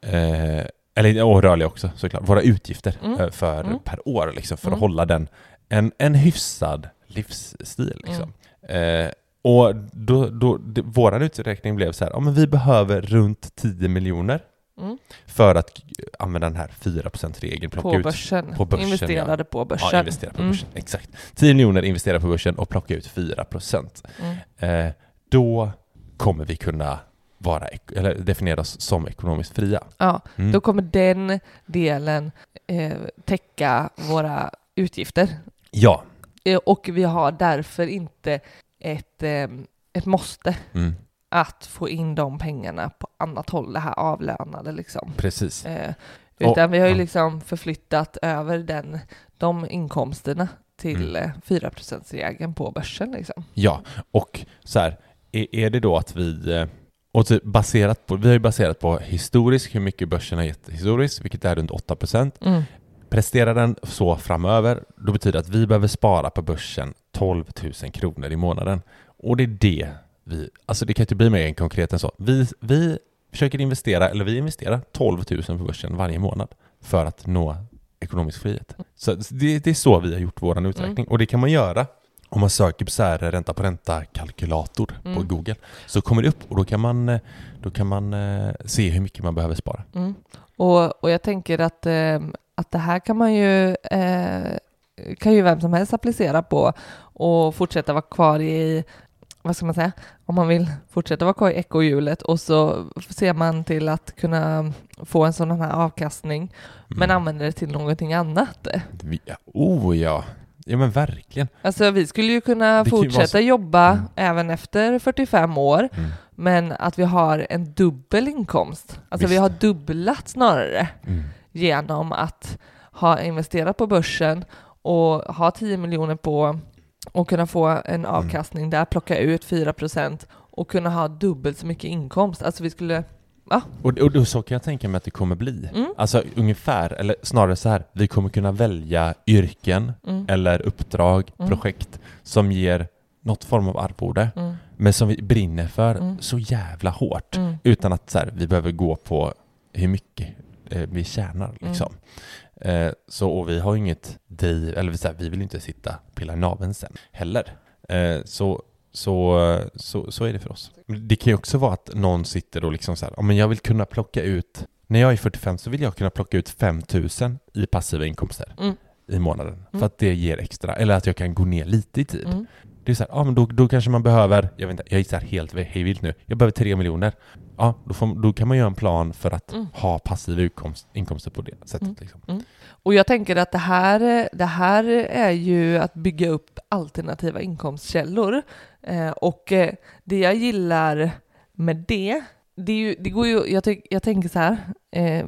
Eh, eller och rörliga också såklart. Våra utgifter Mm. eh, för Mm. per år liksom, för Mm. att hålla den en, en hyfsad livsstil liksom. Mm. Eh, och då, då det, våran uträkning blev så här, ja, men vi behöver runt tio miljoner Mm. för att använda den här fyra procent-regeln. På börsen. På börsen. Investerade ja. på börsen. Ja, investera på mm. börsen. Exakt. tio miljoner investera på börsen och plocka ut fyra procent. Mm. Eh, då kommer vi kunna vara, eller definiera oss som ekonomiskt fria. Ja, Mm. då kommer den delen eh, täcka våra utgifter. Ja. Eh, och vi har därför inte ett, eh, ett måste Mm. att få in de pengarna på annat håll, det här avlönade liksom. Precis. Eh, utan Och, vi har ju ja. liksom förflyttat över den, de inkomsterna till Mm. eh, fyra procent-regeln på börsen liksom. Ja, och så här, är, är det då att vi, eh, och typ baserat på, vi har ju baserat på historiskt, hur mycket börsen har gett historiskt, vilket är runt åtta procent. Mm. Presterar den så framöver, då betyder det att vi behöver spara på börsen tolv tusen kronor i månaden. Och det är det vi, alltså det kan inte bli mer konkret än så. Vi, vi försöker investera, eller vi investerar tolv tusen på börsen varje månad för att nå ekonomisk frihet. Så det, det är så vi har gjort vår uträkning. Mm. Och det kan man göra om man söker på så här ränta på ränta kalkylator Mm. på Google. Så kommer det upp och då kan man, då kan man eh, se hur mycket man behöver spara. Mm. Och, och jag tänker att, eh, att det här kan man ju eh, kan ju vem som helst applicera på och fortsätta vara kvar i, vad ska man säga, om man vill fortsätta vara kvar i ekohjulet, och så ser man till att kunna få en sån här avkastning Mm. men använder det till någonting annat. Vi- Oh ja, ja men verkligen. Alltså vi skulle ju kunna Det kan ju vara fortsätta så- jobba Mm. även efter fyrtiofem år, Mm. men att vi har en dubbel inkomst. Alltså vi Visst. har dubblat snarare Mm. genom att ha investerat på börsen och ha tio miljoner på och kunna få en avkastning där, plocka ut fyra procent och kunna ha dubbelt så mycket inkomst. Alltså vi skulle, ja. Och, och då så kan jag tänka mig att det kommer bli. Mm. Alltså ungefär, eller snarare så här, vi kommer kunna välja yrken Mm. eller uppdrag, Mm. projekt som ger något form av arvode, Mm. men som vi brinner för Mm. så jävla hårt, Mm. utan att så här, vi behöver gå på hur mycket eh, vi tjänar liksom. Eh, så, och vi har inget driv, eller så här, vi vill inte sitta och pilla i naveln sen heller. Eh, så, så, så, så är det för oss. Men det kan ju också vara att någon sitter och liksom så här, ja, men jag vill kunna plocka ut, när jag är fyrtiofem så vill jag kunna plocka ut fem tusen i passiva inkomster Mm. i månaden. Mm. För att det ger extra, eller att jag kan gå ner lite i tid. Mm. Det är så här, ja men då, då kanske man behöver, jag vet inte, jag gissar helt hejvilt nu, jag behöver tre miljoner. Ja, då, får, då kan man göra en plan för att Mm. ha passiva inkomst, inkomster på det sättet. Mm. Liksom. Mm. Och jag tänker att det här, det här är ju att bygga upp alternativa inkomstkällor. Eh, och eh, det jag gillar med det, det, är ju, det går ju, jag, ty, jag tänker så här, eh,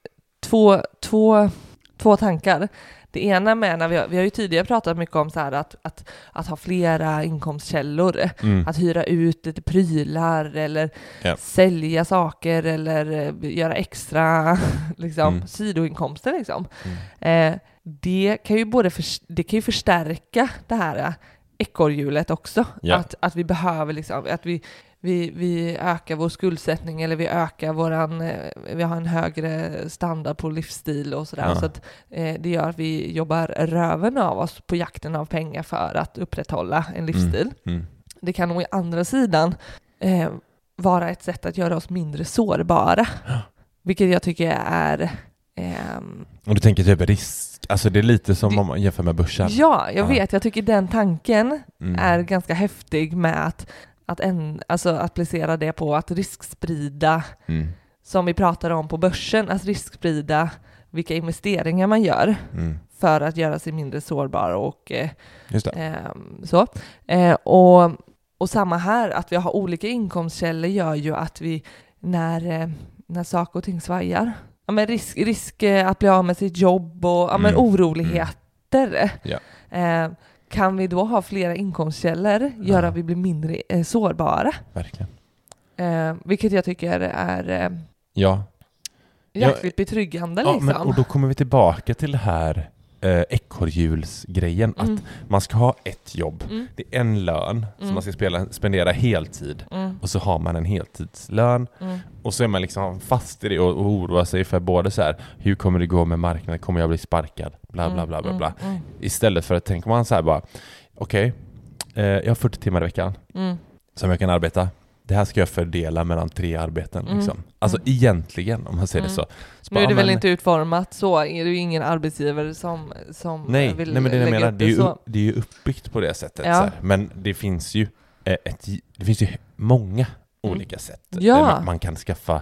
två, två, två tankar. Det ena med, när vi har, vi har ju tidigare pratat mycket om så här att, att, att ha flera inkomstkällor, Mm. att hyra ut lite prylar eller Ja. sälja saker eller eh, göra extra liksom, Mm. sidoinkomster. Liksom. Mm. Eh, det kan ju både för, det kan ju förstärka det här eh, ekorrhjulet också. Ja. Att, att vi behöver liksom, att vi, vi, vi ökar vår skuldsättning eller vi ökar våran, eh, vi har en högre standard på livsstil och sådär. Ja. Så att eh, det gör att vi jobbar röven av oss på jakten av pengar för att upprätthålla en livsstil. Mm. Mm. Det kan å andra sidan eh, vara ett sätt att göra oss mindre sårbara. Vilket jag tycker är... ehm, Och du tänker typ risk, alltså det är lite som Det- om man jämför med börsen. ja, jag Ja. vet. Jag tycker den tanken Mm. är ganska häftig med att, att, en, alltså att applicera det på att risksprida, Mm. som vi pratade om på börsen, att risksprida vilka investeringar man gör Mm. för att göra sig mindre sårbar och eh, Just det. Ehm, så. Eh, och, och samma här, att vi har olika inkomstkällor gör ju att vi, när, eh, när saker och ting svajar, ja, men risk, risk eh, att bli av med sitt jobb och ja, men Mm. oroligheter, Ja. eh, kan vi då ha flera inkomstkällor, gör Ja. att vi blir mindre eh, sårbara. Verkligen. Eh, vilket jag tycker är eh, Ja. jäkligt betryggande. Ja, Liksom. men, och då kommer vi tillbaka till det här eh, ekorrhjulsgrejen. Mm. Att man ska ha ett jobb. Mm. Det är en lön mm. som man ska spela, spendera heltid. Mm. Och så har man en heltidslön. Mm. Och så är man liksom fast i det och, och oroar sig för både så här, hur kommer det gå med marknaden? Kommer jag bli sparkad? Bla bla bla bla bla. Mm. Mm. Istället för att tänka man så här bara, okej, okay, eh, jag har fyrtio timmar i veckan mm. som jag kan arbeta. Det här ska jag fördela mellan tre arbeten. Mm. Liksom. Alltså mm. egentligen, om man säger mm. det så. så nu är det bara, väl men, inte utformat så. Är det ju ingen arbetsgivare som, som nej, vill nej, men det, jag menar, det, är ju, så. det är ju uppbyggt på det sättet. Ja. Så här. Men det finns ju, ett, det finns ju många mm. olika sätt ja. man, man kan skaffa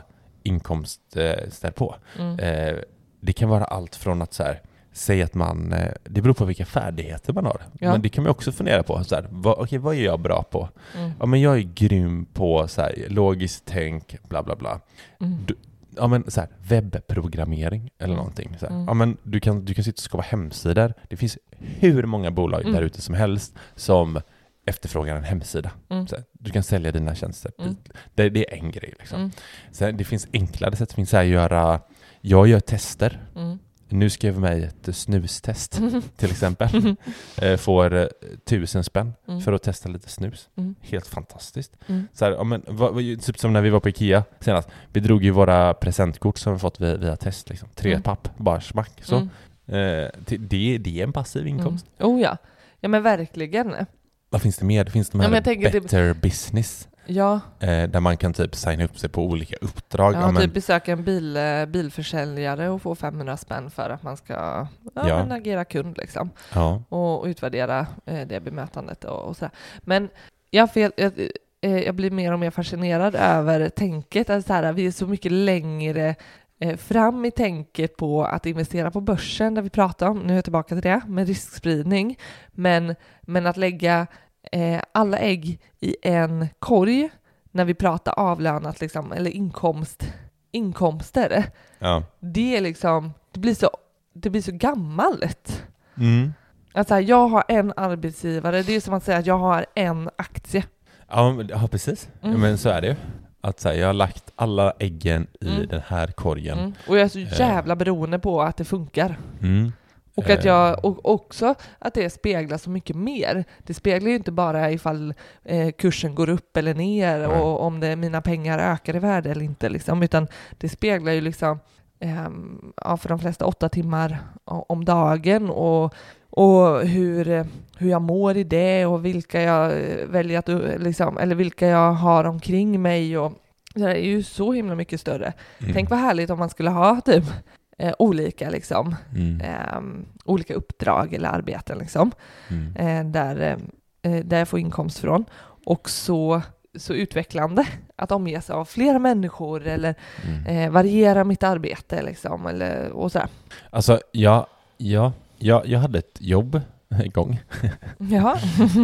inkomster på. Mm. Eh, det kan vara allt från att så här, säga att man, det beror på vilka färdigheter man har. Ja. Men det kan man också fundera på. Så här, vad, okej, vad är jag bra på? Mm. Ja, men jag är grym på så här, logiskt tänk, bla bla bla. Mm. Du, ja, men så här, webbprogrammering eller mm. någonting. Så här. Mm. Ja, men du kan, du kan sitta och skapa hemsidor. Det finns hur många bolag mm. där ute som helst som efterfrågar en hemsida. Mm. Så här, du kan sälja dina tjänster. Mm. Det, det är en grej. Liksom. Mm. Så här, det finns enklare sätt. Det finns så här, göra, jag gör tester. Mm. Nu skrev mig ett snustest mm. till exempel. Mm. Eh, får eh, tusen spänn mm. för att testa lite snus. Mm. Helt fantastiskt. Mm. Så här, ja, men, vad, typ som när vi var på Ikea senast. Vi drog ju våra presentkort som vi fått via, via test. Liksom. Tre mm. papp, bara smack. Så. Mm. Eh, det, det är en passiv inkomst. Mm. Oh ja, ja men verkligen. Vad finns det mer? Det finns de här ja, better det... business. Ja. Eh, där man kan typ signa upp sig på olika uppdrag. Ja, ja men... typ besöka en bil, bilförsäljare och få femhundra spänn för att man ska ja, ja. agera kund liksom. Ja. Och utvärdera eh, det bemötandet och, och sådär. Men jag, fel, jag, eh, jag blir mer och mer fascinerad över tänket. Att så här, vi är så mycket längre eh, fram i tänket på att investera på börsen där vi pratar om, nu är jag tillbaka till det, med riskspridning. Men, men att lägga Eh, alla ägg i en korg när vi pratar avlönat liksom, eller inkomst, inkomster. Ja. Det är liksom, det blir så, det blir så gammalt. Mm. Alltså, jag har en arbetsgivare, det är som att säga att jag har en aktie. Ja, ja precis. Mm. Men så är det ju. Att så här, jag har lagt alla äggen i mm. den här korgen. Mm. Och jag är så jävla beroende på att det funkar. Mm. Och att jag och också att det speglar så mycket mer. Det speglar ju inte bara ifall eh, kursen går upp eller ner mm. och om det, mina pengar ökar i värde eller inte liksom, utan det speglar ju liksom eh, ja, för de flesta åtta timmar om dagen och och hur hur jag mår i det och vilka jag väljer att liksom, eller vilka jag har omkring mig, och det är ju så himla mycket större. Mm. Tänk vad härligt om man skulle ha typ Eh, olika liksom mm. eh, olika uppdrag eller arbeten liksom mm. eh, där, eh, där jag får inkomst från, och så, så utvecklande att omge sig av flera människor eller mm. eh, variera mitt arbete liksom, eller, och sådär. Alltså ja, ja, jag, jag hade ett jobb igång. Jaha.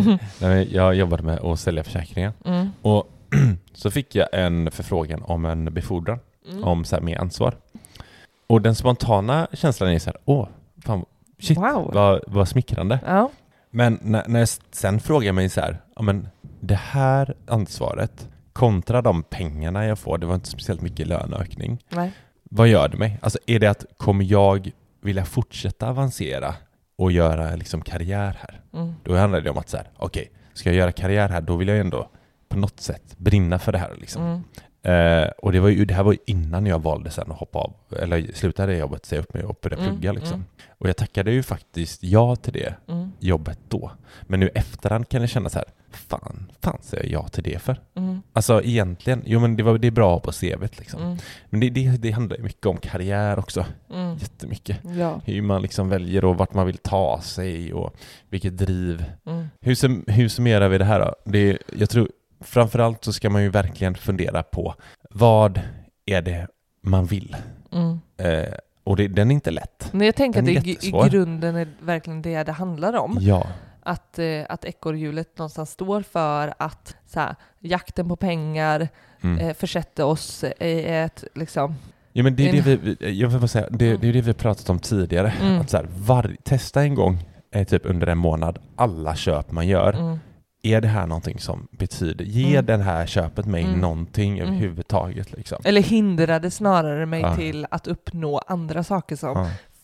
Jag jobbade med att sälja försäkringar mm. och så fick jag en förfrågan om en befordran mm. om så här, med ansvar. Och den spontana känslan är så här, åh, fan, shit, wow. vad, vad smickrande. Ja. Men när, när jag sen frågar mig så här, ja men det här ansvaret kontra de pengarna jag får, det var inte speciellt mycket löneökning. Nej. Vad gör det mig? Alltså är det att kommer jag vilja fortsätta avancera och göra liksom karriär här? Mm. Då handlar det om att så här, okej, okay, ska jag göra karriär här, då vill jag ändå på något sätt brinna för det här liksom. Mm. Uh, och det var ju det här var ju innan jag valde sen att hoppa av eller slutade jobbet, säga upp mig och börja mm, plugga liksom. Mm. Och jag tackade ju faktiskt ja till det mm. jobbet då. Men nu efterhand kan jag känna så här, fan, fan säger jag ja till det för? Mm. Alltså egentligen, jo men det var det är bra på C V:t liksom. Mm. Men det, det, det handlar ju mycket om karriär också. Mm. Jättemycket. Ja. Hur man liksom väljer och vart man vill ta sig och vilket driv. Mm. Hur, sum, hur summerar vi det här då? Det, jag tror framförallt så ska man ju verkligen fundera på vad är det man vill. Mm. Eh, och det, den är inte lätt. Men jag tänker att i, i grunden är verkligen det det handlar om. Ja. Att, eh, att ekorrhjulet någonstans står för att så här, jakten på pengar mm. eh, försätter oss i ett liksom... Ja, men det är det vi, jag vill bara säga, det, det är det vi pratat om tidigare. Mm. Att så här, var, testa en gång eh, typ under en månad alla köp man gör. Mm. Är det här någonting som betyder, ger mm. den här köpet mig mm. någonting mm. överhuvudtaget liksom? Eller hindrade snarare mig ja. till att uppnå andra saker som ja.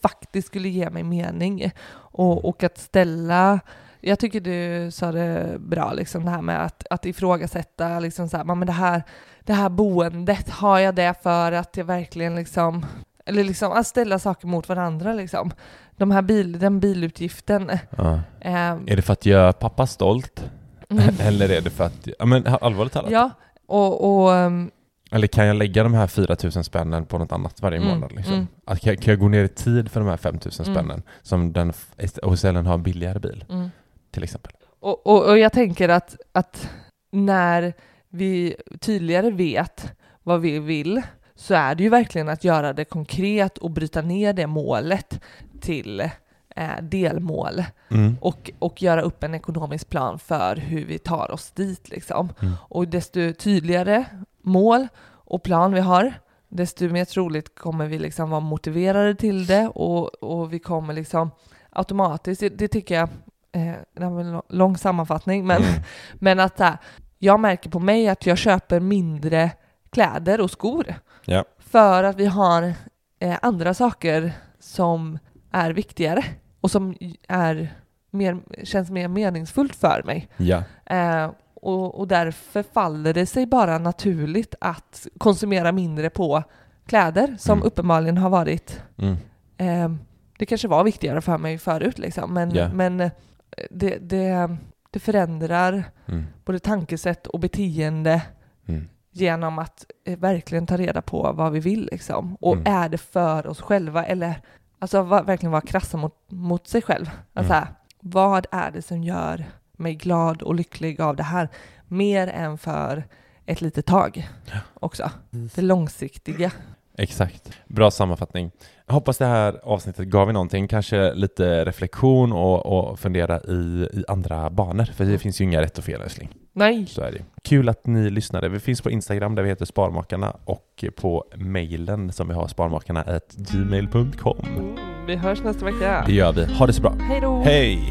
faktiskt skulle ge mig mening. Och, och att ställa, jag tycker du sa det bra, liksom det här med att, att ifrågasätta liksom så här, men det här, det här boendet, har jag det för att jag verkligen liksom, eller liksom att ställa saker mot varandra liksom. De här bil, den bilutgiften. Ja. Eh, är det för att göra pappa stolt? Mm. Eller är det för att, ja men allvarligt talat. Ja, och, och um, eller kan jag lägga de här fyra tusen spännen på något annat varje mm, månad? Liksom? Mm. Att, kan, kan jag gå ner i tid för de här fem tusen spännen mm. som den och istället ha en billigare bil, mm. till exempel? Och, och, och jag tänker att, att när vi tydligare vet vad vi vill, så är det ju verkligen att göra det konkret och bryta ner det målet till eh, delmål mm. och, och göra upp en ekonomisk plan för hur vi tar oss dit. Liksom. Mm. Och desto tydligare mål och plan vi har, desto mer troligt kommer vi liksom vara motiverade till det, och, och vi kommer liksom automatiskt, det, det tycker jag, eh, det var en lång sammanfattning, men, mm. men att äh, jag märker på mig att jag köper mindre kläder och skor. Ja. För att vi har eh, andra saker som är viktigare och som är mer, känns mer meningsfullt för mig. Ja. Eh, och, och därför faller det sig bara naturligt att konsumera mindre på kläder som mm. uppenbarligen har varit mm. eh, det kanske var viktigare för mig förut liksom, men, yeah. men det, det, det förändrar mm. både tankesätt och beteende mm. genom att eh, verkligen ta reda på vad vi vill liksom. Och mm. är det för oss själva, eller alltså va, verkligen vara krassa mot, mot sig själv. Alltså, mm. vad är det som gör mig glad och lycklig av det här? Mer än för ett litet tag också. Mm. Det långsiktiga. Exakt. Bra sammanfattning. Jag hoppas det här avsnittet gav er någonting. Kanske lite reflektion och, och fundera i, i andra banor. För det mm. finns ju inga rätt och fel, älskling. Nej. Så är det. Kul att ni lyssnade. Vi finns på Instagram där vi heter Sparmakarna, och på mejlen som vi har, sparmakarna at gmail dot com. Mm, vi hörs nästa vecka. Det gör vi. Ha det så bra. Hej då. Hej!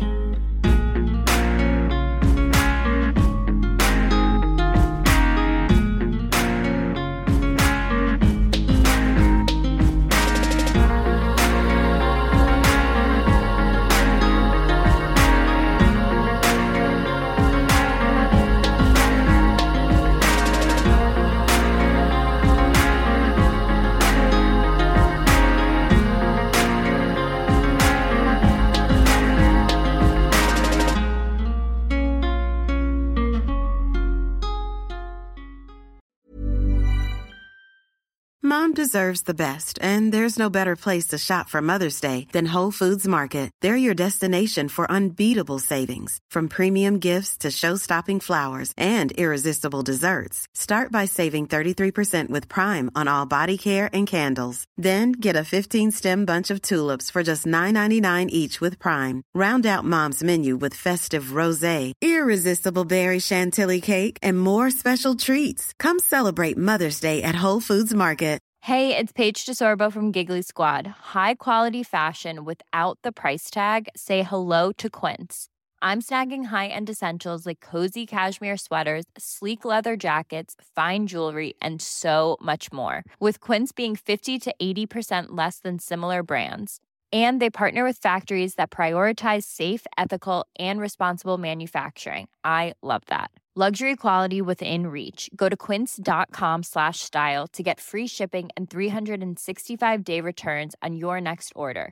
Mom deserves the best, and there's no better place to shop for Mother's Day than Whole Foods Market. They're your destination for unbeatable savings, from premium gifts to show-stopping flowers and irresistible desserts. Start by saving thirty-three percent with Prime on all body care and candles. Then get a fifteen-stem bunch of tulips for just nine ninety-nine each with Prime. Round out Mom's menu with festive rosé, irresistible berry chantilly cake, and more special treats. Come celebrate Mother's Day at Whole Foods Market. Hey, it's Paige DeSorbo from Giggly Squad. High quality fashion without the price tag. Say hello to Quince. I'm snagging high-end essentials like cozy cashmere sweaters, sleek leather jackets, fine jewelry, and so much more. With Quince being fifty to eighty percent less than similar brands. And they partner with factories that prioritize safe, ethical, and responsible manufacturing. I love that. Luxury quality within reach. Go to quince.com slash style to get free shipping and three sixty-five day returns on your next order.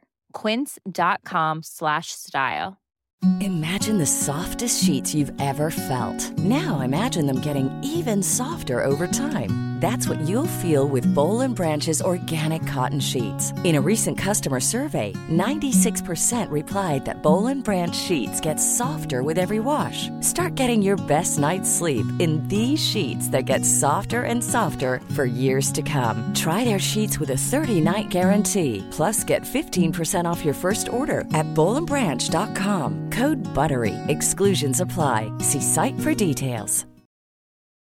Quince.com slash style. Imagine the softest sheets you've ever felt. Now imagine them getting even softer over time. That's what you'll feel with Boll and Branch's organic cotton sheets. In a recent customer survey, ninety-six percent replied that Boll and Branch sheets get softer with every wash. Start getting your best night's sleep in these sheets that get softer and softer for years to come. Try their sheets with a thirty-night guarantee. Plus, get fifteen percent off your first order at boll and branch dot com. Code BUTTERY. Exclusions apply. See site for details.